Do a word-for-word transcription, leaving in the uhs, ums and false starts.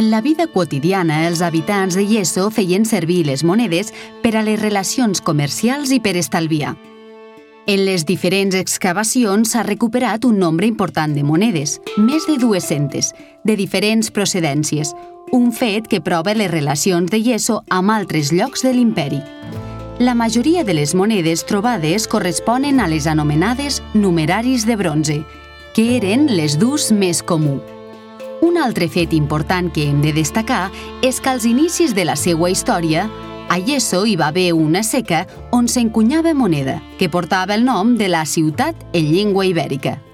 En la vida quotidiana, els habitants de Yeso feien servir les monedes per a les relacions comercials i per estalviar. En les diferents excavacions s'ha recuperat un nombre important de monedes, més de dues-centes, de diferents procedències, un fet que prova les relacions de Yeso amb altres llocs de l'imperi. La majoria de les monedes trobades corresponen a les anomenades numeraris de bronze, que eren les d'ús més comú. Un altre fet important que hem de destacar és que als inicis de la seva història, a Yeso hi va haver una seca on s'encunyava moneda, que portava el nom de la ciutat en llengua ibèrica.